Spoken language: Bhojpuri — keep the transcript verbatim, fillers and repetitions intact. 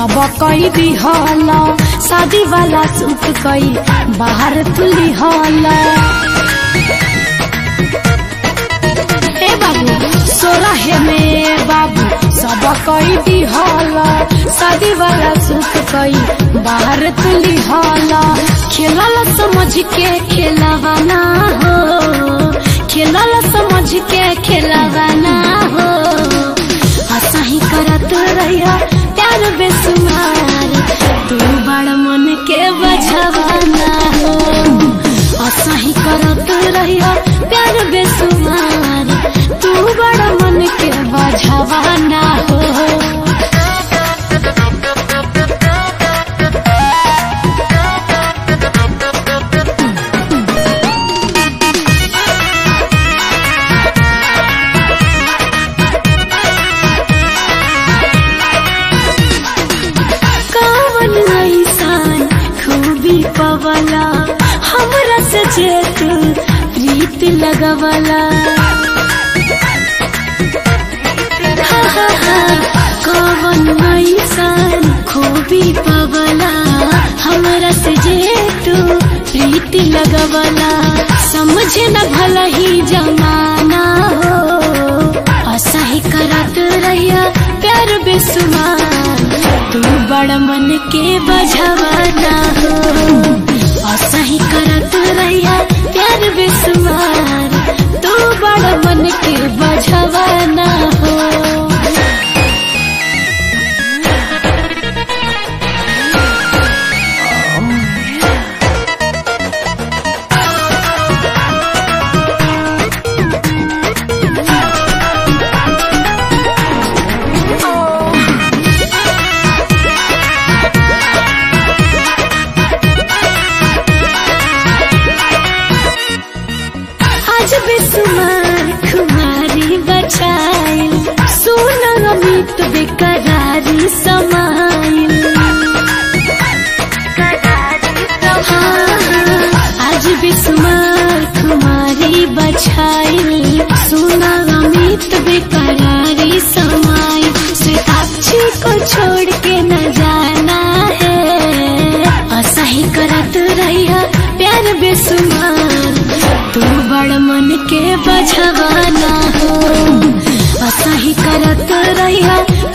सब कई दिहला शादी वाला सुख कई बाहर तुली हला हे बाबू सोरहे में बाबू सब कई दिहला शादी वाला सुख कई बाहर तुली हला खेलल समझ के खेलवाना हो खेलल समझ के खेलवाना हो हंसही करत रहिया प्यार बेसुमार तू बड़ मन के बझवाना हो हंसही करत रहिया प्यार बेसुमार तू बड़ मन के बझवाना हो पवला हमरा से जेत प्रीत लगवला हा हा हा कवन ऐसान खूबी पवला हमरा से जेत प्रीत लगवला समझ न भला ही जमाना हो असही करत रहिया प्यार बेसुमार तू बड़ मन के बझवाना हो असही करत रहिया प्यार बेसुमार तू बड़ मन के बझवाना हो बेसुमार खुमारी बचाइल सोना अमित बेकरारी समाइल आज बेसुमार खुमारी बचाइल सोना अमित बेकरारी समाइल श्वेताक्षी को छोड़ के न जाना है असही करत रहिया प्यार बेसुमार तू बड़ मन के बझवाना हो असही करत रहिया